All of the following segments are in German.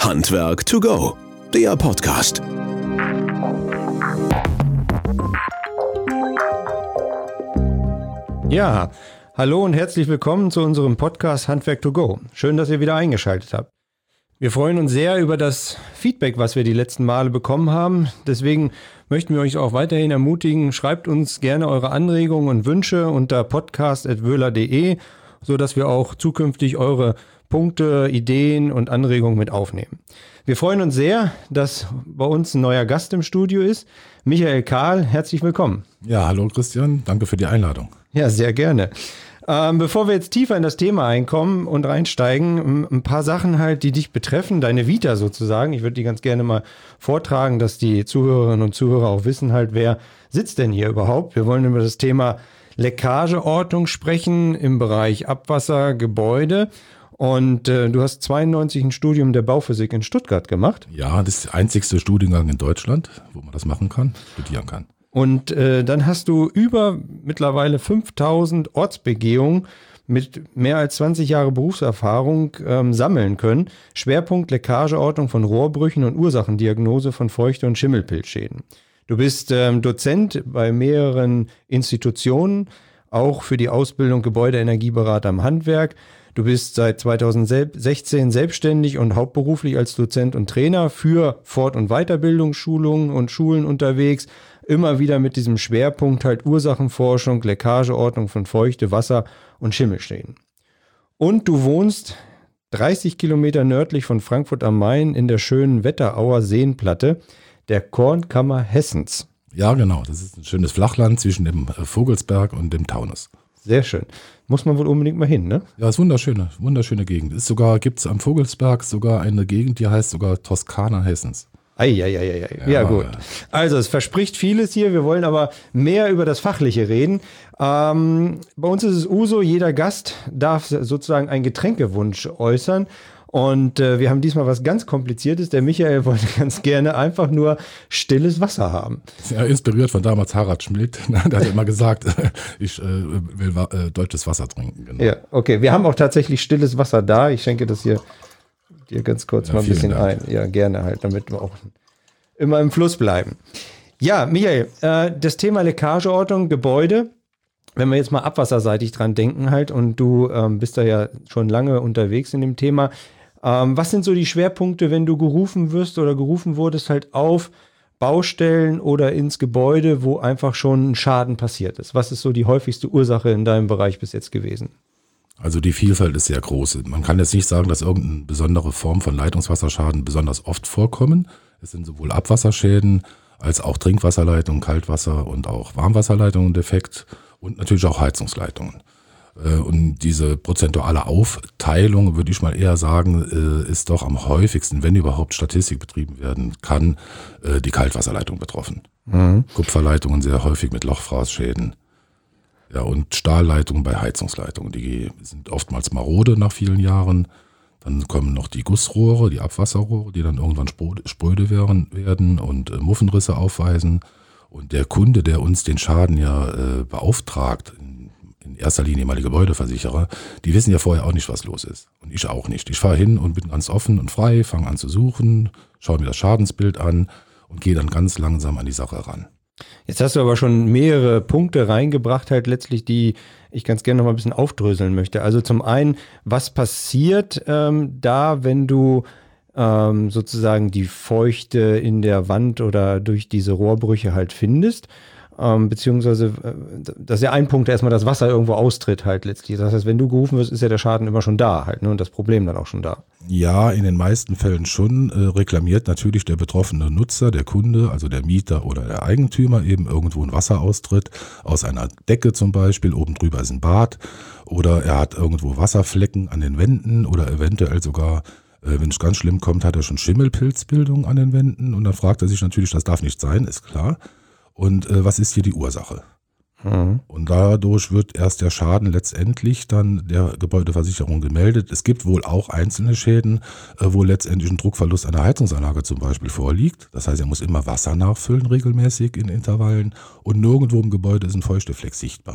Handwerk to go, der Podcast. Ja, hallo und herzlich willkommen zu unserem Podcast Handwerk to go. Schön, dass ihr wieder eingeschaltet habt. Wir freuen uns sehr über das Feedback, was wir die letzten Male bekommen haben. Deswegen möchten wir euch auch weiterhin ermutigen, schreibt uns gerne eure Anregungen und Wünsche unter podcast@wöhler.de, sodass wir auch zukünftig eure Punkte, Ideen und Anregungen mit aufnehmen. Wir freuen uns sehr, dass bei uns ein neuer Gast im Studio ist. Michael Kahl, herzlich willkommen. Ja, hallo Christian, danke für die Einladung. Ja, sehr gerne. Bevor wir jetzt tiefer in das Thema einkommen und reinsteigen, ein paar Sachen halt, die dich betreffen, deine Vita sozusagen. Ich würde die ganz gerne mal vortragen, dass die Zuhörerinnen und Zuhörer auch wissen halt, wer sitzt denn hier überhaupt. Wir wollen über das Thema Leckageortung sprechen im Bereich Abwasser, Gebäude. Und du hast 92 ein Studium der Bauphysik in Stuttgart gemacht. Ja, das ist der einzigste Studiengang in Deutschland, wo man das machen kann, studieren kann. Und dann hast du über mittlerweile 5000 Ortsbegehungen mit mehr als 20 Jahre Berufserfahrung sammeln können. Schwerpunkt Leckageortung von Rohrbrüchen und Ursachendiagnose von Feuchte- und Schimmelpilzschäden. Du bist Dozent bei mehreren Institutionen, auch für die Ausbildung Gebäudeenergieberater im Handwerk. Du bist seit 2016 selbstständig und hauptberuflich als Dozent und Trainer für Fort- und Weiterbildungsschulungen und Schulen unterwegs. Immer wieder mit diesem Schwerpunkt halt Ursachenforschung, Leckageortung von Feuchte-, Wasser- und Schimmelschäden. Und du wohnst 30 Kilometer nördlich von Frankfurt am Main in der schönen Wetterauer Seenplatte, der Kornkammer Hessens. Ja, genau. Das ist ein schönes Flachland zwischen dem Vogelsberg und dem Taunus. Sehr schön. Muss man wohl unbedingt mal hin, ne? Ja, ist wunderschöne Gegend. Gibt es am Vogelsberg sogar eine Gegend, die heißt sogar Toskana Hessens. Ja, gut. Also es verspricht vieles hier, wir wollen aber mehr über das Fachliche reden. Bei uns ist es Uso, jeder Gast darf sozusagen einen Getränkewunsch äußern. Und wir haben diesmal was ganz Kompliziertes. Der Michael wollte ganz gerne einfach nur stilles Wasser haben. Ja, inspiriert von damals Harald Schmidt. Der hat immer gesagt, ich will deutsches Wasser trinken. Genau. Ja, okay. Wir haben auch tatsächlich stilles Wasser da. Ich schenke das hier dir ganz kurz mal ein bisschen ein. Ja, gerne halt, damit wir auch immer im Fluss bleiben. Ja, Michael, das Thema Leckageortung, Gebäude. Wenn wir jetzt mal abwasserseitig dran denken halt und du bist da ja schon lange unterwegs in dem Thema. Was sind so die Schwerpunkte, wenn du gerufen wirst oder gerufen wurdest halt auf Baustellen oder ins Gebäude, wo einfach schon ein Schaden passiert ist? Was ist so die häufigste Ursache in deinem Bereich bis jetzt gewesen? Also die Vielfalt ist sehr groß. Man kann jetzt nicht sagen, dass irgendeine besondere Form von Leitungswasserschaden besonders oft vorkommen. Es sind sowohl Abwasserschäden als auch Trinkwasserleitungen, Kaltwasser und auch Warmwasserleitungen defekt und natürlich auch Heizungsleitungen. Und diese prozentuale Aufteilung, würde ich mal eher sagen, ist doch am häufigsten, wenn überhaupt Statistik betrieben werden kann, die Kaltwasserleitung betroffen. Mhm. Kupferleitungen sehr häufig mit Lochfraßschäden. Ja, und Stahlleitungen bei Heizungsleitungen, die sind oftmals marode nach vielen Jahren. Dann kommen noch die Gussrohre, die Abwasserrohre, die dann irgendwann spröde werden und Muffenrisse aufweisen. Und der Kunde, der uns den Schaden ja beauftragt, in erster Linie mal die Gebäudeversicherer, die wissen ja vorher auch nicht, was los ist. Und ich auch nicht. Ich fahre hin und bin ganz offen und frei, fange an zu suchen, schaue mir das Schadensbild an und gehe dann ganz langsam an die Sache ran. Jetzt hast du aber schon mehrere Punkte reingebracht, halt letztlich, die ich ganz gerne noch mal ein bisschen aufdröseln möchte. Also zum einen, was passiert da, wenn du sozusagen die Feuchte in der Wand oder durch diese Rohrbrüche halt findest? Beziehungsweise, das ist ja ein Punkt, erstmal das Wasser irgendwo austritt halt letztlich. Das heißt, wenn du gerufen wirst, ist ja der Schaden immer schon da halt, ne? Und das Problem dann auch schon da. Ja, in den meisten Fällen schon. Reklamiert natürlich der betroffene Nutzer, der Kunde, also der Mieter oder der Eigentümer eben irgendwo ein Wasseraustritt aus einer Decke zum Beispiel, oben drüber ist ein Bad oder er hat irgendwo Wasserflecken an den Wänden oder eventuell sogar, wenn es ganz schlimm kommt, hat er schon Schimmelpilzbildung an den Wänden und dann fragt er sich natürlich, das darf nicht sein, ist klar. Und was ist hier die Ursache? Mhm. Und dadurch wird erst der Schaden letztendlich dann der Gebäudeversicherung gemeldet. Es gibt wohl auch einzelne Schäden, wo letztendlich ein Druckverlust einer Heizungsanlage zum Beispiel vorliegt. Das heißt, er muss immer Wasser nachfüllen regelmäßig in Intervallen und nirgendwo im Gebäude ist ein Feuchtefleck sichtbar.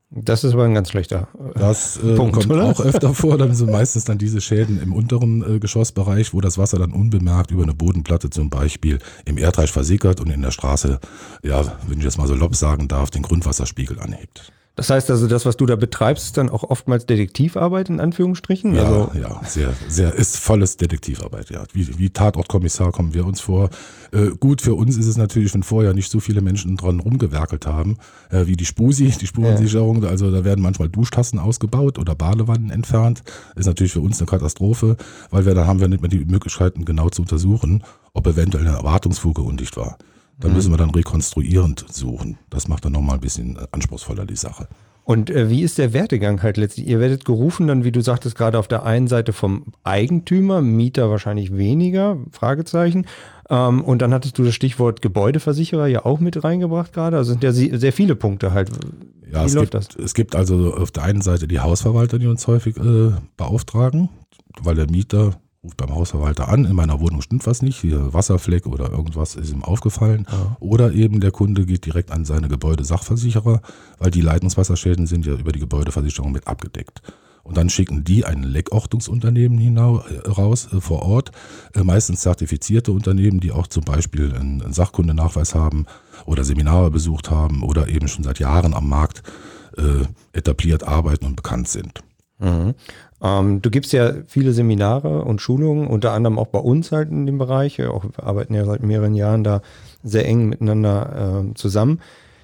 Das ist aber ein ganz schlechter Das Punkt, kommt oder? auch öfter vor. Dann sind meistens dann diese Schäden im unteren Geschossbereich, wo das Wasser dann unbemerkt über eine Bodenplatte zum Beispiel im Erdreich versickert und in der Straße, ja, wenn ich jetzt mal salopp sagen darf, den Grundwasserspiegel anhebt. Das heißt also, das, was du da betreibst, ist dann auch oftmals Detektivarbeit in Anführungsstrichen? Ja, Also, ja, sehr, ist volles Detektivarbeit, ja. Wie Tatortkommissar kommen wir uns vor. Gut, für uns ist es natürlich, wenn vorher nicht so viele Menschen dran rumgewerkelt haben, wie die Spusi, die Spurensicherung, also da werden manchmal Duschtassen ausgebaut oder Badewannen entfernt. Ist natürlich für uns eine Katastrophe, weil dann haben wir nicht mehr die Möglichkeiten genau zu untersuchen, ob eventuell eine Erwartungsfuge undicht war. Dann müssen wir dann rekonstruierend suchen. Das macht dann nochmal ein bisschen anspruchsvoller die Sache. Und wie ist der Werdegang halt letztlich? Ihr werdet gerufen dann, wie du sagtest, gerade auf der einen Seite vom Eigentümer, Mieter wahrscheinlich weniger, Fragezeichen. Und dann hattest du das Stichwort Gebäudeversicherer ja auch mit reingebracht gerade. Also sind ja sehr viele Punkte halt. Ja, Wie läuft das? Es gibt also auf der einen Seite die Hausverwalter, die uns häufig beauftragen, weil der Mieter ruft beim Hausverwalter an, in meiner Wohnung stimmt was nicht, hier Wasserfleck oder irgendwas ist ihm aufgefallen. Ja. Oder eben der Kunde geht direkt an seine Gebäudesachversicherer, weil die Leitungswasserschäden sind ja über die Gebäudeversicherung mit abgedeckt. Und dann schicken die ein Leckortungsunternehmen raus vor Ort, meistens zertifizierte Unternehmen, die auch zum Beispiel einen Sachkundenachweis haben oder Seminare besucht haben oder eben schon seit Jahren am Markt etabliert arbeiten und bekannt sind. Mhm. Du gibst ja viele Seminare und Schulungen, unter anderem auch bei uns halt in dem Bereich. Wir arbeiten ja seit mehreren Jahren da sehr eng miteinander zusammen.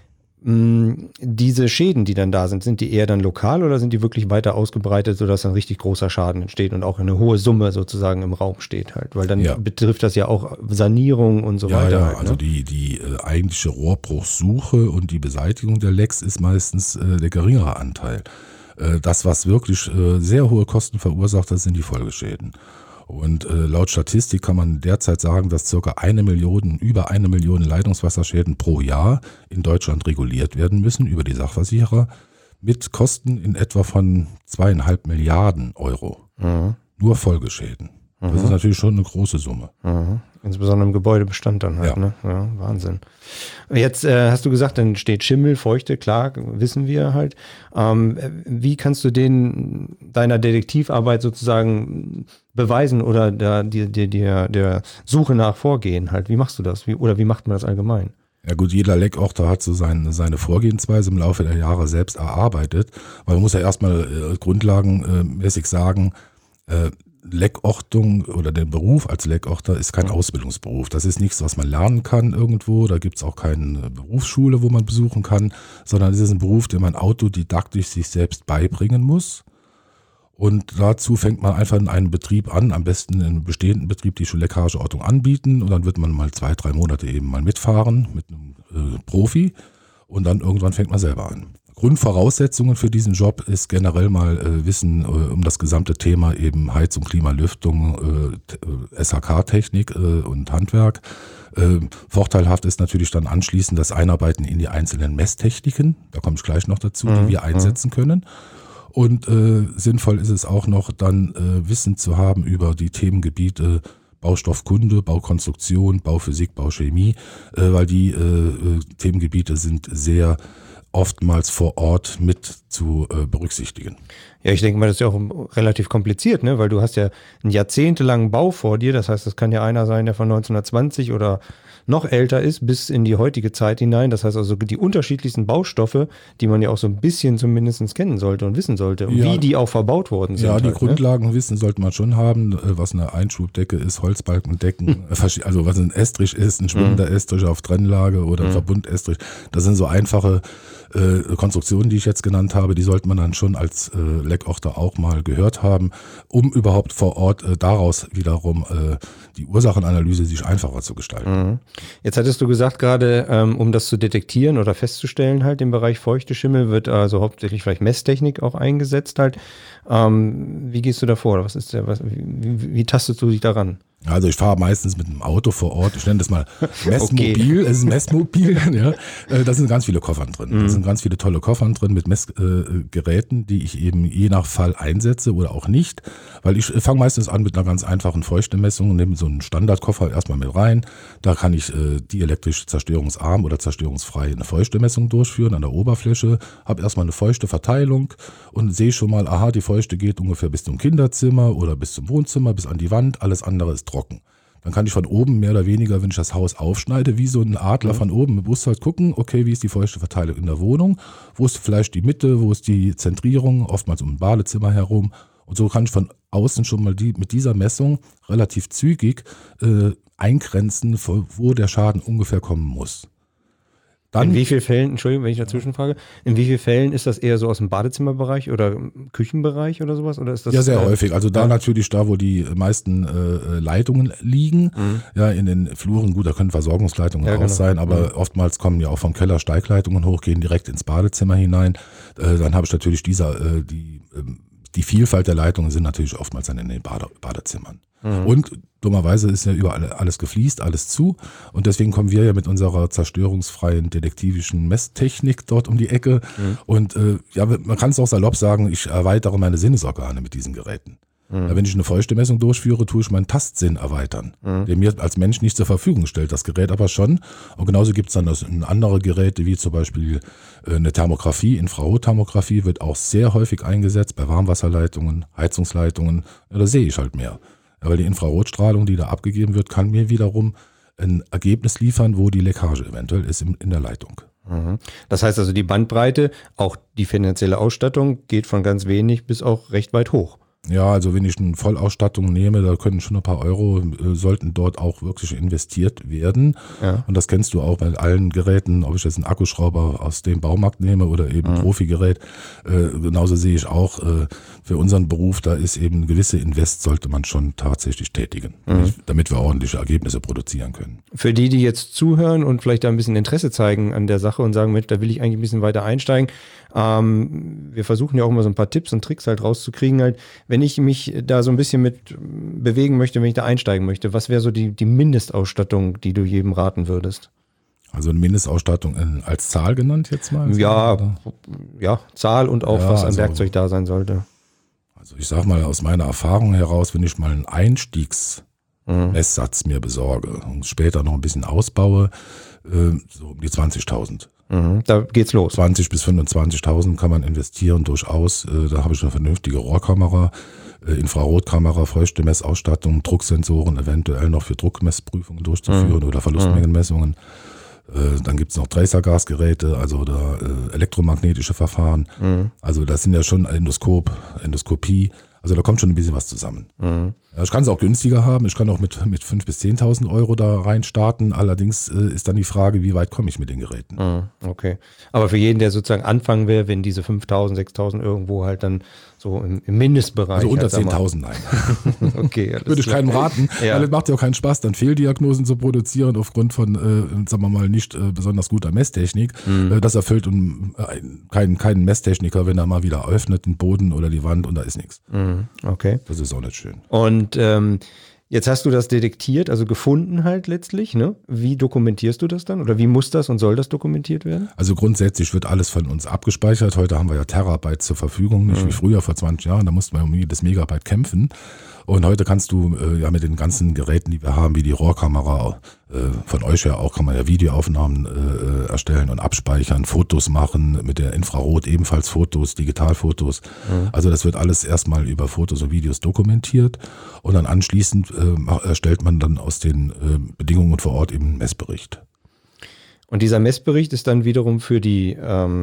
Diese Schäden, die dann da sind die eher dann lokal oder sind die wirklich weiter ausgebreitet, sodass dann richtig großer Schaden entsteht und auch eine hohe Summe sozusagen im Raum steht halt? Weil dann betrifft das ja auch Sanierung und so weiter. Ja, halt, also die eigentliche Rohrbruchsuche und die Beseitigung der Lecks ist meistens der geringere Anteil. Das, was wirklich sehr hohe Kosten verursacht, das sind die Folgeschäden. Und laut Statistik kann man derzeit sagen, dass über 1 Million Leitungswasserschäden pro Jahr in Deutschland reguliert werden müssen über die Sachversicherer mit Kosten in etwa von 2,5 Milliarden Euro. Mhm. Nur Folgeschäden. Das ist natürlich schon eine große Summe. Mhm. Insbesondere im Gebäudebestand dann halt, ne? Ja, Wahnsinn. Jetzt hast du gesagt, dann steht Schimmel, Feuchte, klar, wissen wir halt. Wie kannst du deiner Detektivarbeit sozusagen beweisen oder der Suche nach vorgehen halt? Wie machst du das? Wie macht man das allgemein? Ja gut, jeder Leckorter hat so seine Vorgehensweise im Laufe der Jahre selbst erarbeitet, weil man muss ja erstmal grundlagenmäßig sagen, Leckortung oder der Beruf als Leckorter ist kein Ausbildungsberuf. Das ist nichts, was man lernen kann irgendwo. Da gibt es auch keine Berufsschule, wo man besuchen kann, sondern es ist ein Beruf, den man autodidaktisch sich selbst beibringen muss. Und dazu fängt man einfach in einem Betrieb an, am besten in einem bestehenden Betrieb, die schon Leckageortung anbieten. Und dann wird man mal 2-3 Monate eben mal mitfahren mit einem Profi. Und dann irgendwann fängt man selber an. Grundvoraussetzungen für diesen Job ist generell mal Wissen um das gesamte Thema eben Heizung, Klima, Lüftung, SHK-Technik und Handwerk. Vorteilhaft ist natürlich dann anschließend das Einarbeiten in die einzelnen Messtechniken, da komme ich gleich noch dazu, die wir einsetzen können. Und sinnvoll ist es auch noch dann Wissen zu haben über die Themengebiete Baustoffkunde, Baukonstruktion, Bauphysik, Bauchemie, weil die Themengebiete sind sehr oftmals vor Ort mit zu berücksichtigen. Ja, ich denke mal, das ist ja auch relativ kompliziert, ne? Weil du hast ja einen jahrzehntelangen Bau vor dir. Das heißt, das kann ja einer sein, der von 1920 oder noch älter ist, bis in die heutige Zeit hinein. Das heißt also die unterschiedlichsten Baustoffe, die man ja auch so ein bisschen zumindest kennen sollte und wissen sollte. Und wie die auch verbaut worden sind. Ja, die halt, Grundlagenwissen sollte man schon haben, was eine Einschubdecke ist, Holzbalkendecken, also was ein Estrich ist, ein schwimmender Estrich auf Trennlage oder ein Verbundestrich. Das sind so einfache Konstruktionen, die ich jetzt genannt habe, die sollte man dann schon als Leckorter auch mal gehört haben, um überhaupt vor Ort daraus wiederum die Ursachenanalyse sich einfacher zu gestalten. Jetzt hattest du gesagt gerade, um das zu detektieren oder festzustellen halt im Bereich feuchte Schimmel wird also hauptsächlich vielleicht Messtechnik auch eingesetzt halt. Wie gehst du da vor? Wie tastest du dich daran? Also ich fahre meistens mit einem Auto vor Ort, ich nenne das mal Messmobil, Es ist ein Messmobil, ja. Da sind ganz viele Koffern drin. Da sind ganz viele tolle Koffern drin mit Messgeräten, die ich eben je nach Fall einsetze oder auch nicht, weil ich fange meistens an mit einer ganz einfachen Feuchtemessung und nehme so einen Standardkoffer erstmal mit rein. Da kann ich dielektrisch zerstörungsarm oder zerstörungsfrei eine Feuchtemessung durchführen an der Oberfläche, habe erstmal eine feuchte Verteilung und sehe schon mal, aha, die Feuchte geht ungefähr bis zum Kinderzimmer oder bis zum Wohnzimmer, bis an die Wand, alles andere ist trocken. Dann kann ich von oben mehr oder weniger, wenn ich das Haus aufschneide, wie so ein Adler von oben mit Brust halt gucken, okay, wie ist die feuchte Verteilung in der Wohnung, wo ist vielleicht die Mitte, wo ist die Zentrierung, oftmals um ein Badezimmer herum. Und so kann ich von außen schon mal mit dieser Messung relativ zügig eingrenzen, wo der Schaden ungefähr kommen muss. In wie vielen Fällen, Entschuldigung, wenn ich dazwischen frage, in wie vielen Fällen ist das eher so aus dem Badezimmerbereich oder Küchenbereich oder sowas? Oder ist das sehr häufig. Also da natürlich da, wo die meisten Leitungen liegen, ja, in den Fluren, gut, da können Versorgungsleitungen raus sein, aber oftmals kommen ja auch vom Keller Steigleitungen hoch, gehen direkt ins Badezimmer hinein. Dann habe ich natürlich die Vielfalt der Leitungen sind natürlich oftmals dann in den Badezimmern. Und dummerweise ist ja überall alles gefliest, alles zu. Und deswegen kommen wir ja mit unserer zerstörungsfreien detektivischen Messtechnik dort um die Ecke. Und ja, man kann es auch salopp sagen, ich erweitere meine Sinnesorgane mit diesen Geräten. Wenn ich eine Feuchtemessung durchführe, tue ich meinen Tastsinn erweitern, der mir als Mensch nicht zur Verfügung stellt, das Gerät aber schon. Und genauso gibt es dann andere Geräte, wie zum Beispiel eine Thermografie, Infrarotthermografie wird auch sehr häufig eingesetzt bei Warmwasserleitungen, Heizungsleitungen. Ja, da sehe ich halt mehr. Ja, weil die Infrarotstrahlung, die da abgegeben wird, kann mir wiederum ein Ergebnis liefern, wo die Leckage eventuell ist in der Leitung. Das heißt also, die Bandbreite, auch die finanzielle Ausstattung geht von ganz wenig bis auch recht weit hoch. Ja, also wenn ich eine Vollausstattung nehme, da können schon ein paar Euro, sollten dort auch wirklich investiert werden. Ja. Und das kennst du auch bei allen Geräten, ob ich jetzt einen Akkuschrauber aus dem Baumarkt nehme oder eben ein Profigerät. Genauso sehe ich auch, für unseren Beruf, da ist eben eine gewisse Invest, sollte man schon tatsächlich tätigen, damit wir ordentliche Ergebnisse produzieren können. Für die jetzt zuhören und vielleicht da ein bisschen Interesse zeigen an der Sache und sagen, Mensch, da will ich eigentlich ein bisschen weiter einsteigen. Wir versuchen ja auch immer so ein paar Tipps und Tricks halt rauszukriegen, halt, wenn ich mich da so ein bisschen mit bewegen möchte, wenn ich da einsteigen möchte, was wäre so die Mindestausstattung, die du jedem raten würdest? Also eine Mindestausstattung als Zahl genannt jetzt mal? Ja, Zahl und auch was an Werkzeug da sein sollte. Also ich sag mal aus meiner Erfahrung heraus, wenn ich mal einen Einstiegsmesssatz mir besorge und später noch ein bisschen ausbaue, so um die 20.000. Da geht's los. 20.000 bis 25.000 kann man investieren durchaus. Da habe ich eine vernünftige Rohrkamera, Infrarotkamera, Feuchtemessausstattung, Drucksensoren, eventuell noch für Druckmessprüfungen durchzuführen oder Verlustmengenmessungen. Dann gibt es noch Tracergasgeräte, also da elektromagnetische Verfahren. Also das sind ja schon Endoskopie. Also da kommt schon ein bisschen was zusammen. Ja, ich kann es auch günstiger haben. Ich kann auch mit 5.000 bis 10.000 Euro da rein starten. Allerdings ist dann die Frage, wie weit komme ich mit den Geräten. Okay. Aber für jeden, der sozusagen anfangen will, wenn diese 5.000, 6.000 irgendwo halt dann so im Mindestbereich. Also unter 10.000, nein. Okay. Würde ich keinem raten, weil es macht ja auch keinen Spaß, dann Fehldiagnosen zu produzieren aufgrund von, sagen wir mal, nicht besonders guter Messtechnik. Das erfüllt keinen Messtechniker, wenn er mal wieder öffnet, den Boden oder die Wand und da ist nichts. Okay. Das ist auch nicht schön. Und jetzt hast du das detektiert, also gefunden halt letztlich, ne? Wie dokumentierst du das dann? Oder wie muss das und soll das dokumentiert werden? Also grundsätzlich wird alles von uns abgespeichert. Heute haben wir ja Terabyte zur Verfügung, nicht wie früher vor 20 Jahren. Da mussten wir um jedes Megabyte kämpfen. Und heute kannst du ja mit den ganzen Geräten, die wir haben, wie die Rohrkamera, von euch ja auch, kann man ja Videoaufnahmen erstellen und abspeichern, Fotos machen, mit der Infrarot ebenfalls Fotos, Digitalfotos. Also das wird alles erstmal über Fotos und Videos dokumentiert und dann anschließend erstellt man dann aus den Bedingungen vor Ort eben einen Messbericht. Und dieser Messbericht ist dann wiederum für die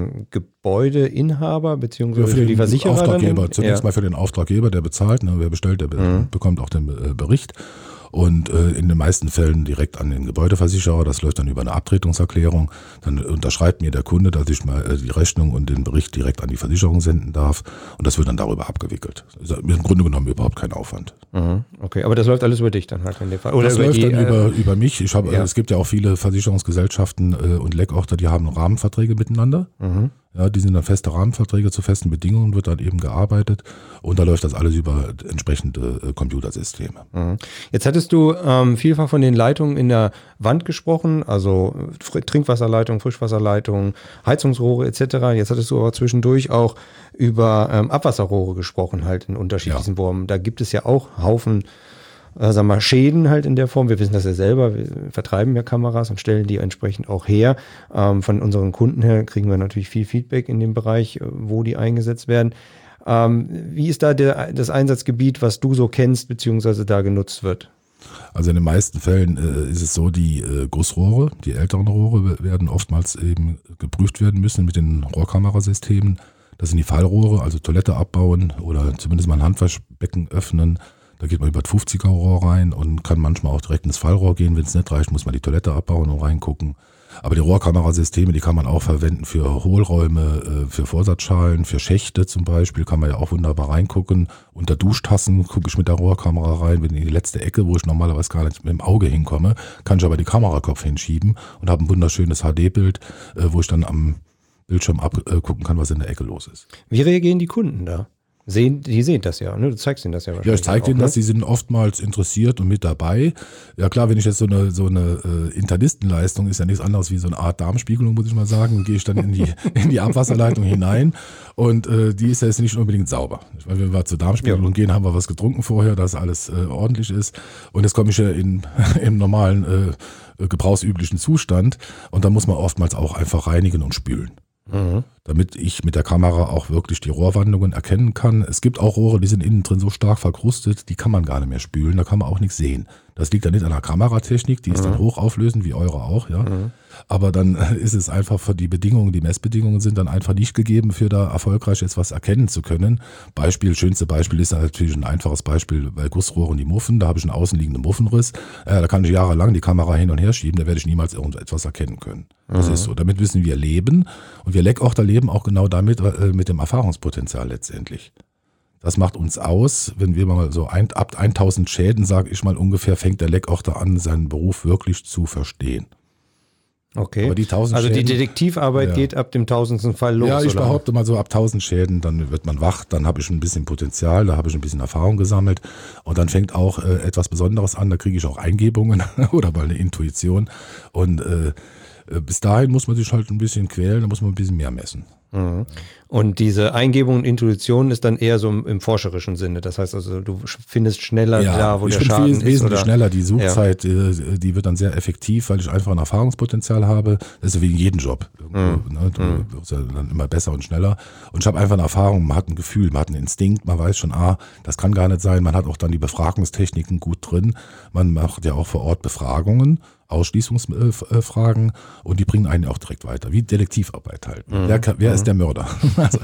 Gebäudeinhaber beziehungsweise für die Versicherer? Auftraggeber. Zunächst mal für den Auftraggeber, der bezahlt. Ne, wer bestellt, der bekommt auch den Bericht. Und in den meisten Fällen direkt an den Gebäudeversicherer. Das läuft dann über eine Abtretungserklärung. Dann unterschreibt mir der Kunde, dass ich mal die Rechnung und den Bericht direkt an die Versicherung senden darf. Und das wird dann darüber abgewickelt. Das ist im Grunde genommen überhaupt kein Aufwand. Okay, aber das läuft alles über dich dann halt in dem Fall. Oder das läuft dann über mich. Es gibt ja auch viele Versicherungsgesellschaften und Leckorte, die haben Rahmenverträge miteinander. Ja, die sind dann feste Rahmenverträge zu festen Bedingungen, wird dann eben gearbeitet und da läuft das alles über entsprechende Computersysteme. Jetzt hattest du vielfach von den Leitungen in der Wand gesprochen, also Trinkwasserleitung, Frischwasserleitung, Heizungsrohre etc. Jetzt hattest du aber zwischendurch auch über Abwasserrohre gesprochen, halt in unterschiedlichen Formen. Da gibt es ja auch Haufen Schäden halt in der Form. Wir wissen das ja selber, wir vertreiben ja Kameras und stellen die entsprechend auch her. Von unseren Kunden her kriegen wir natürlich viel Feedback in dem Bereich, wo die eingesetzt werden. Wie ist da das Einsatzgebiet, was du so kennst, beziehungsweise da genutzt wird? Also in den meisten Fällen ist es so, die Gussrohre, die älteren Rohre werden oftmals eben geprüft werden müssen mit den Rohrkamerasystemen. Das sind die Fallrohre, also Toilette abbauen oder zumindest mal ein Handwaschbecken öffnen. Da geht man über das 50er Rohr rein und kann manchmal auch direkt ins Fallrohr gehen. Wenn es nicht reicht, muss man die Toilette abbauen und reingucken. Aber die Rohrkamerasysteme, die kann man auch verwenden für Hohlräume, für Vorsatzschalen, für Schächte zum Beispiel, kann man ja auch wunderbar reingucken. Unter Duschtassen gucke ich mit der Rohrkamera rein, bin in die letzte Ecke, wo ich normalerweise gar nicht mit dem Auge hinkomme, kann ich aber die Kamerakopf hinschieben und habe ein wunderschönes HD-Bild, wo ich dann am Bildschirm abgucken kann, was in der Ecke los ist. Wie reagieren die Kunden da? Die sehen das ja, ne? Du zeigst ihnen das ja wahrscheinlich. Ja, ich zeige denen das, die sind oftmals interessiert und mit dabei. Ja klar, wenn ich jetzt so eine Internistenleistung, ist ja nichts anderes wie so eine Art Darmspiegelung, muss ich mal sagen, gehe ich dann in die Abwasserleitung hinein und die ist ja jetzt nicht unbedingt sauber. Weil wenn wir zur Darmspiegelung gehen, haben wir was getrunken vorher, dass alles ordentlich ist und jetzt komme ich ja im normalen gebrauchsüblichen Zustand und da muss man oftmals auch einfach reinigen und spülen. Damit ich mit der Kamera auch wirklich die Rohrwandungen erkennen kann. Es gibt auch Rohre, die sind innen drin so stark verkrustet, die kann man gar nicht mehr spülen, da kann man auch nichts sehen. Das liegt dann nicht an der Kameratechnik, die ist dann hochauflösend, wie eure auch, ja. Aber dann ist es einfach für die Bedingungen, die Messbedingungen sind dann einfach nicht gegeben, für da erfolgreich jetzt was erkennen zu können. Schönste Beispiel ist natürlich ein einfaches Beispiel bei Gussrohren, die Muffen, da habe ich einen außenliegenden Muffenriss, da kann ich jahrelang die Kamera hin und her schieben, da werde ich niemals irgendetwas erkennen können. Das ist so, damit müssen wir leben und wir Leckochter leben auch genau damit, mit dem Erfahrungspotenzial letztendlich. Das macht uns aus, wenn wir mal so ab 1000 Schäden, sage ich mal ungefähr, fängt der Leckochter an, seinen Beruf wirklich zu verstehen. Okay, aber die 1000 also Schäden, die Detektivarbeit geht ab dem 1000. Fall los. Ja, ich behaupte mal so ab 1000 Schäden, dann wird man wach, dann habe ich ein bisschen Potenzial, da habe ich ein bisschen Erfahrung gesammelt und dann fängt auch etwas Besonderes an, da kriege ich auch Eingebungen oder mal eine Intuition und bis dahin muss man sich halt ein bisschen quälen, da muss man ein bisschen mehr messen. Und diese Eingebung und Intuition ist dann eher so im forscherischen Sinne. Das heißt also, du findest schneller da, wo der Schaden ist. Wesentlich schneller. Die Suchzeit, die wird dann sehr effektiv, weil ich einfach ein Erfahrungspotenzial habe. Das ist wie in jedem Job. Du wirst ja dann immer besser und schneller. Und ich habe einfach eine Erfahrung, man hat ein Gefühl, man hat einen Instinkt, man weiß schon, das kann gar nicht sein. Man hat auch dann die Befragungstechniken gut drin. Man macht ja auch vor Ort Befragungen, Ausschließungsfragen und die bringen einen auch direkt weiter, wie Detektivarbeit halt. Wer ist der Mörder? Also.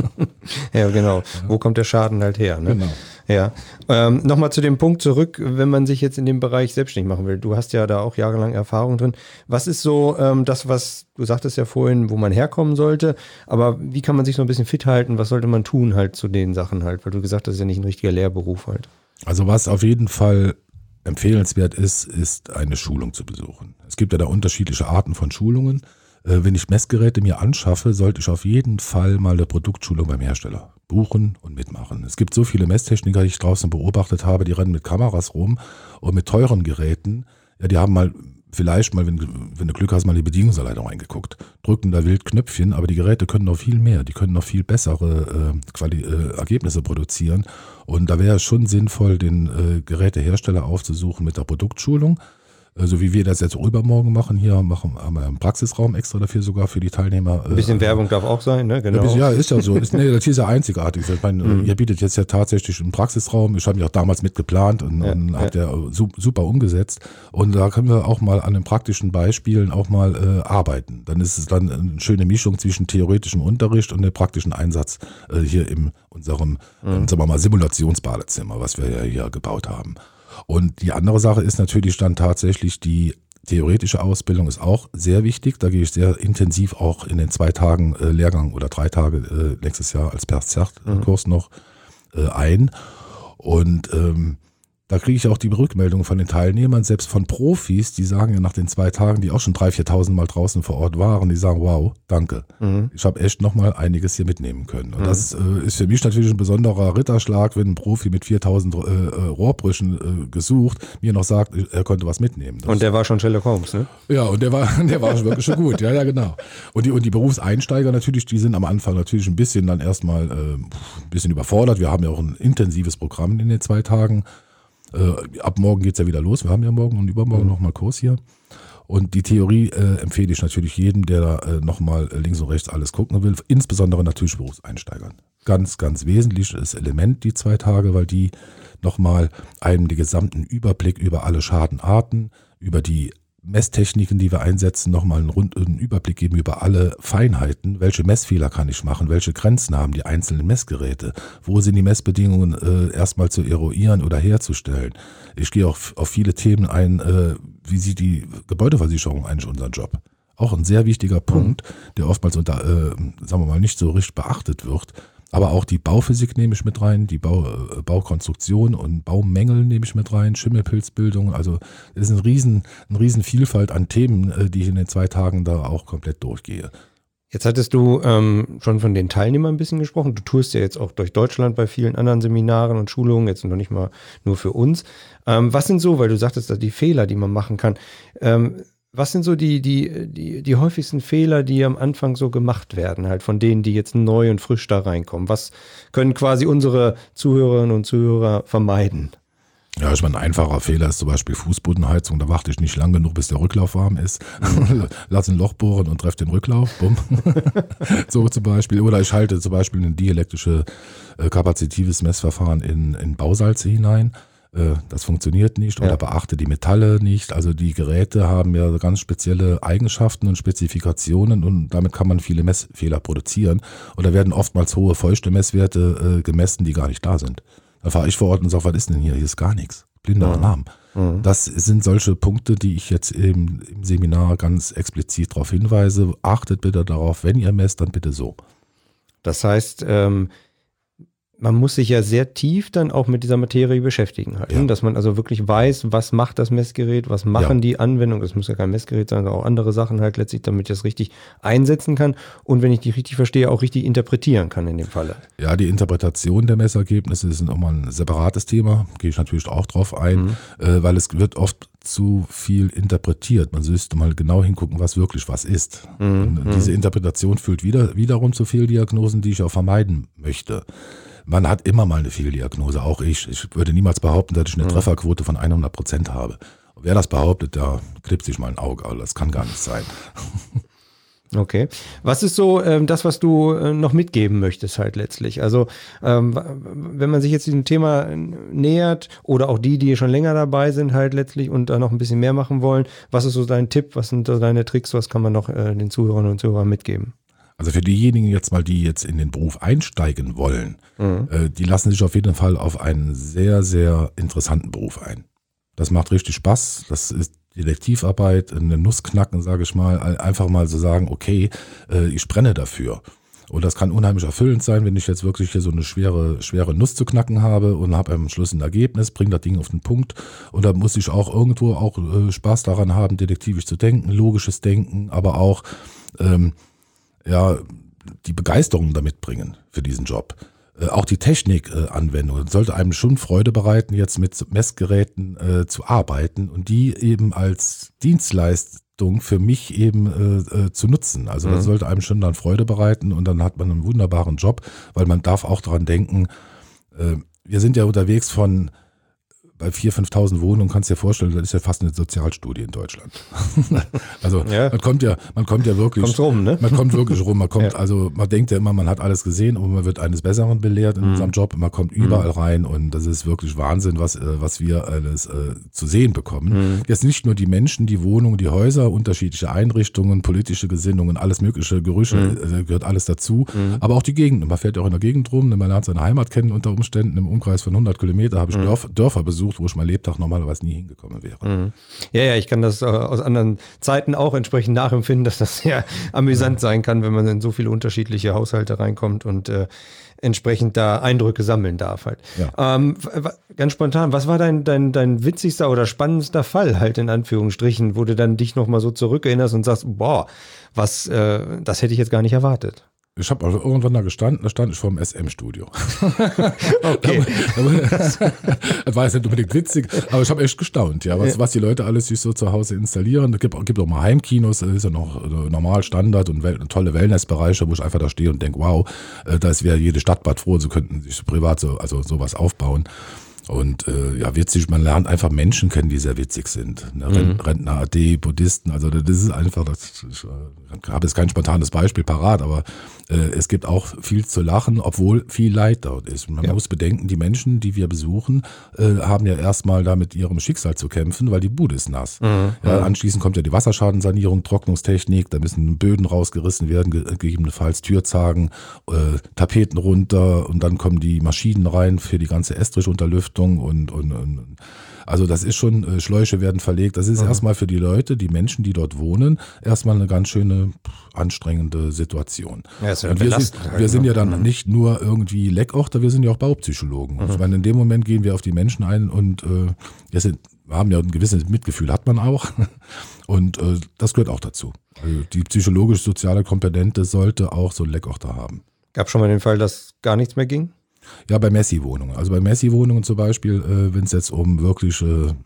Ja, genau. Wo kommt der Schaden halt her? Ne? Genau. Ja. Nochmal zu dem Punkt zurück, wenn man sich jetzt in dem Bereich selbstständig machen will. Du hast ja da auch jahrelang Erfahrung drin. Was ist so das, was du sagtest ja vorhin, wo man herkommen sollte, aber wie kann man sich so ein bisschen fit halten? Was sollte man tun halt zu den Sachen halt? Weil du gesagt hast, das ist ja nicht ein richtiger Lehrberuf halt. Also was auf jeden Fall empfehlenswert ist eine Schulung zu besuchen. Es gibt ja da unterschiedliche Arten von Schulungen. Wenn ich Messgeräte mir anschaffe, sollte ich auf jeden Fall mal eine Produktschulung beim Hersteller buchen und mitmachen. Es gibt so viele Messtechniker, die ich draußen beobachtet habe, die rennen mit Kameras rum und mit teuren Geräten. Ja, die haben mal vielleicht mal, wenn du Glück hast, mal die Bedienungsanleitung reingeguckt, drücken da wild Knöpfchen, aber die Geräte können noch viel mehr, die können noch viel bessere Ergebnisse produzieren und da wäre es schon sinnvoll, den Gerätehersteller aufzusuchen mit der Produktschulung. So wie wir das jetzt übermorgen machen, haben wir einen Praxisraum extra dafür, sogar für die Teilnehmer. Ein bisschen Werbung darf auch sein, ne? Genau. Ja, ist ja so. Das ist ja einzigartig. Ich meine, ihr bietet jetzt ja tatsächlich einen Praxisraum. Ich habe mich auch damals mit geplant und habt ihr super umgesetzt. Und da können wir auch mal an den praktischen Beispielen auch mal arbeiten. Dann ist es dann eine schöne Mischung zwischen theoretischem Unterricht und dem praktischen Einsatz hier in unserem, sagen wir mal, Simulationsbadezimmer, was wir ja hier gebaut haben. Und die andere Sache ist natürlich dann tatsächlich die theoretische Ausbildung ist auch sehr wichtig. Da gehe ich sehr intensiv auch in den 2 Tagen Lehrgang oder 3 Tage nächstes Jahr als Perzertkurs noch ein. Und Da kriege ich auch die Rückmeldung von den Teilnehmern, selbst von Profis, die sagen ja nach den 2 Tagen, die auch schon 3.000, 4.000 Mal draußen vor Ort waren, die sagen, wow, danke. Ich habe echt nochmal einiges hier mitnehmen können. Und das ist für mich natürlich ein besonderer Ritterschlag, wenn ein Profi mit 4.000 Rohrbrüchen gesucht mir noch sagt, er konnte was mitnehmen. Und der war schon Sherlock Holmes, ne? Ja, und der war wirklich schon gut. Ja, genau. Und die Berufseinsteiger natürlich, die sind am Anfang natürlich ein bisschen dann erstmal ein bisschen überfordert. Wir haben ja auch ein intensives Programm in den 2 Tagen. Ab morgen geht es ja wieder los. Wir haben ja morgen und übermorgen nochmal Kurs hier. Und die Theorie empfehle ich natürlich jedem, der da nochmal links und rechts alles gucken will. Insbesondere natürlich Berufseinsteigern. Ganz, ganz wesentliches Element, die 2 Tage, weil die nochmal einem den gesamten Überblick über alle Schadenarten, über die Messtechniken, die wir einsetzen, nochmal einen Überblick geben über alle Feinheiten. Welche Messfehler kann ich machen? Welche Grenzen haben die einzelnen Messgeräte? Wo sind die Messbedingungen erstmal zu eruieren oder herzustellen? Ich gehe auch auf viele Themen ein. Wie sieht die Gebäudeversicherung eigentlich unseren Job? Auch ein sehr wichtiger Punkt, der oftmals sagen wir mal, nicht so richtig beachtet wird. Aber auch die Bauphysik nehme ich mit rein, die Baukonstruktion und Baumängel nehme ich mit rein, Schimmelpilzbildung. Also das ist eine riesen Vielfalt an Themen, die ich in den 2 Tagen da auch komplett durchgehe. Jetzt hattest du schon von den Teilnehmern ein bisschen gesprochen. Du tourst ja jetzt auch durch Deutschland bei vielen anderen Seminaren und Schulungen, jetzt noch nicht mal nur für uns. Was sind so, weil du sagtest, dass die Fehler, die man machen kann, was sind so die häufigsten Fehler, die am Anfang so gemacht werden, halt von denen, die jetzt neu und frisch da reinkommen? Was können quasi unsere Zuhörerinnen und Zuhörer vermeiden? Ja, ich meine, ein einfacher Fehler ist zum Beispiel Fußbodenheizung. Da warte ich nicht lang genug, bis der Rücklauf warm ist. Lass ein Loch bohren und treffe den Rücklauf. Bumm. So zum Beispiel. Oder ich halte zum Beispiel ein dielektrisches kapazitives Messverfahren in Bausalze hinein. Das funktioniert nicht oder beachte die Metalle nicht. Also die Geräte haben ja ganz spezielle Eigenschaften und Spezifikationen und damit kann man viele Messfehler produzieren. Und da werden oftmals hohe feuchte Messwerte gemessen, die gar nicht da sind. Da fahre ich vor Ort und sage, was ist denn hier? Hier ist gar nichts. Blinder Alarm. Das sind solche Punkte, die ich jetzt im Seminar ganz explizit darauf hinweise. Achtet bitte darauf, wenn ihr messt, dann bitte so. Das heißt, man muss sich ja sehr tief dann auch mit dieser Materie beschäftigen halt, dass man also wirklich weiß, was macht das Messgerät, was machen die Anwendungen, das muss ja kein Messgerät sein, sondern auch andere Sachen halt letztlich, damit ich das richtig einsetzen kann und wenn ich die richtig verstehe, auch richtig interpretieren kann in dem Falle. Ja, die Interpretation der Messergebnisse ist nochmal ein separates Thema, gehe ich natürlich auch drauf ein, weil es wird oft zu viel interpretiert. Man müsste mal genau hingucken, was wirklich was ist. Diese Interpretation führt wiederum zu Fehldiagnosen, die ich auch vermeiden möchte. Man hat immer mal eine Fehldiagnose, auch ich. Ich würde niemals behaupten, dass ich eine Trefferquote von 100% habe. Wer das behauptet, da klippt sich mal ein Auge, aber das kann gar nicht sein. Okay. Was ist so das, was du noch mitgeben möchtest halt letztlich? Also wenn man sich jetzt diesem Thema nähert oder auch die schon länger dabei sind halt letztlich und da noch ein bisschen mehr machen wollen, was ist so dein Tipp, was sind so deine Tricks, was kann man noch den Zuhörerinnen und Zuhörern mitgeben? Also für diejenigen jetzt mal, die jetzt in den Beruf einsteigen wollen, die lassen sich auf jeden Fall auf einen sehr, sehr interessanten Beruf ein. Das macht richtig Spaß, das ist Detektivarbeit, eine Nuss knacken, sage ich mal, einfach mal so sagen, okay, ich brenne dafür. Und das kann unheimlich erfüllend sein, wenn ich jetzt wirklich hier so eine schwere Nuss zu knacken habe und habe am Schluss ein Ergebnis, bringe das Ding auf den Punkt. Und da muss ich auch irgendwo auch Spaß daran haben, detektivisch zu denken, logisches Denken, aber auch die Begeisterung damit bringen für diesen Job. Auch die Technikanwendung sollte einem schon Freude bereiten, jetzt mit Messgeräten zu arbeiten und die eben als Dienstleistung für mich eben zu nutzen. Also das sollte einem schon dann Freude bereiten und dann hat man einen wunderbaren Job, weil man darf auch daran denken, wir sind ja unterwegs bei 4.000, 5.000 Wohnungen, kannst du dir vorstellen, das ist ja fast eine Sozialstudie in Deutschland. Also man kommt ja wirklich. Kommt rum, ne? Man kommt wirklich rum. Also man denkt ja immer, man hat alles gesehen und man wird eines Besseren belehrt in unserem Job. Man kommt überall rein und das ist wirklich Wahnsinn, was wir alles zu sehen bekommen. Jetzt nicht nur die Menschen, die Wohnungen, die Häuser, unterschiedliche Einrichtungen, politische Gesinnungen, alles mögliche, Gerüche, gehört alles dazu. Aber auch die Gegend. Man fährt ja auch in der Gegend rum, man lernt seine Heimat kennen unter Umständen. Im Umkreis von 100 Kilometer habe ich Dörfer besucht. besucht, wo ich mein Lebtag normalerweise nie hingekommen wäre. Mhm. Ja, ich kann das aus anderen Zeiten auch entsprechend nachempfinden, dass das sehr amüsant sein kann, wenn man in so viele unterschiedliche Haushalte reinkommt und entsprechend da Eindrücke sammeln darf halt. Ja. Ganz spontan, was war dein witzigster oder spannendster Fall halt in Anführungsstrichen, wo du dann dich nochmal so zurückerinnerst und sagst, boah, das hätte ich jetzt gar nicht erwartet. Ich habe also irgendwann da stand ich vor dem SM-Studio. Okay. Das war jetzt nicht unbedingt witzig, aber ich habe echt gestaunt, ja, was die Leute alles sich so zu Hause installieren. Es gibt auch mal Heimkinos, das ist ja noch normal Standard und tolle Wellnessbereiche, wo ich einfach da stehe und denke, wow, da wäre jede Stadtbad froh, sie könnten sich privat sowas aufbauen. Und witzig, man lernt einfach Menschen kennen, die sehr witzig sind. Ne? Rentner, AD, Buddhisten, also das ist einfach, ich habe jetzt kein spontanes Beispiel parat, aber es gibt auch viel zu lachen, obwohl viel Leid dort ist. Man muss bedenken, die Menschen, die wir besuchen, haben ja erstmal da mit ihrem Schicksal zu kämpfen, weil die Bude ist nass. Anschließend kommt ja die Wasserschadensanierung, Trocknungstechnik, da müssen Böden rausgerissen werden, gegebenenfalls Türzagen, Tapeten runter und dann kommen die Maschinen rein für die ganze Estrichunterlüftung und also das ist schon, Schläuche werden verlegt. Das ist erstmal für die Leute, die Menschen, die dort wohnen, erstmal eine ganz schöne, anstrengende Situation. Ja, ist ja und wir sind ja dann nicht nur irgendwie Leckorte, wir sind ja auch Baupsychologen. Ich meine, in dem Moment gehen wir auf die Menschen ein und wir haben ja ein gewisses Mitgefühl, hat man auch. Und das gehört auch dazu. Also die psychologisch-soziale Komponente sollte auch so ein Leckorte haben. Gab schon mal den Fall, dass gar nichts mehr ging? Ja, bei Messi-Wohnungen. Also bei Messi-Wohnungen zum Beispiel, wenn es jetzt um wirkliche,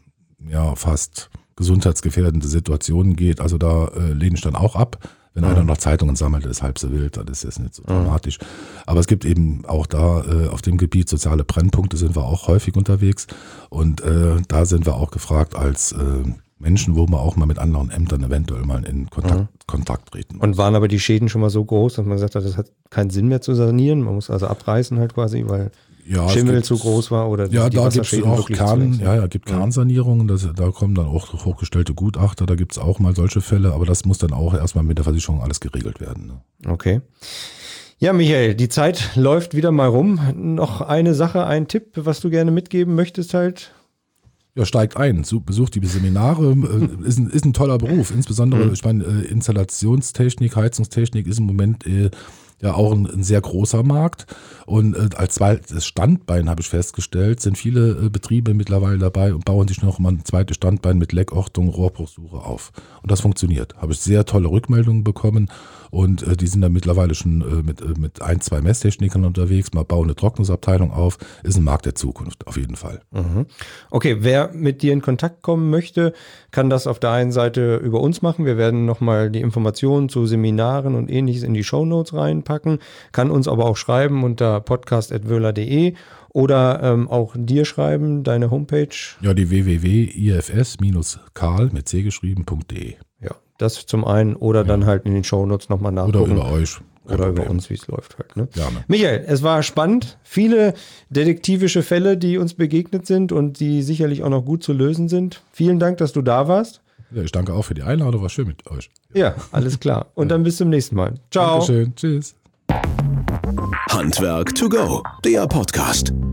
fast gesundheitsgefährdende Situationen geht, also da lehne ich dann auch ab. Wenn einer noch Zeitungen sammelt, ist halb so wild, das ist jetzt nicht so dramatisch. Aber es gibt eben auch da auf dem Gebiet soziale Brennpunkte sind wir auch häufig unterwegs. Und da sind wir auch gefragt als Menschen, wo man auch mal mit anderen Ämtern eventuell mal in Kontakt treten muss. Und waren aber die Schäden schon mal so groß, dass man gesagt hat, das hat keinen Sinn mehr zu sanieren? Man muss also abreißen halt quasi, weil Schimmel zu groß war oder ja, die da gibt es auch Kernsanierungen, da kommen dann auch hochgestellte Gutachter, da gibt es auch mal solche Fälle, aber das muss dann auch erstmal mit der Versicherung alles geregelt werden. Ne? Okay. Ja, Michael, die Zeit läuft wieder mal rum. Noch eine Sache, ein Tipp, was du gerne mitgeben möchtest halt? Ja, steigt ein, besucht die Seminare, ist ein toller Beruf, insbesondere, ich meine, Installationstechnik, Heizungstechnik ist im Moment ja auch ein sehr großer Markt und als zweites Standbein habe ich festgestellt, sind viele Betriebe mittlerweile dabei und bauen sich noch mal ein zweites Standbein mit Leckortung, Rohrbruchsuche auf und das funktioniert. Habe ich sehr tolle Rückmeldungen bekommen und die sind dann mittlerweile schon mit 1, 2 Messtechnikern unterwegs, mal bauen eine Trocknungsabteilung auf, ist ein Markt der Zukunft, auf jeden Fall. Okay, wer mit dir in Kontakt kommen möchte, kann das auf der einen Seite über uns machen. Wir werden nochmal die Informationen zu Seminaren und ähnliches in die Shownotes reinpacken, kann uns aber auch schreiben unter podcast@wöhler.de oder auch dir schreiben, deine Homepage. Ja, die www.ifs-karl mit c geschrieben.de. Ja, das zum einen oder dann halt in den Shownotes nochmal nachgucken. Oder über euch. Oder über uns, wie es läuft halt. Ne? Gerne. Michael, es war spannend. Viele detektivische Fälle, die uns begegnet sind und die sicherlich auch noch gut zu lösen sind. Vielen Dank, dass du da warst. Ja, ich danke auch für die Einladung, war schön mit euch. Ja, alles klar. Und dann bis zum nächsten Mal. Ciao. Dankeschön, tschüss. Handwerk to go, der Podcast.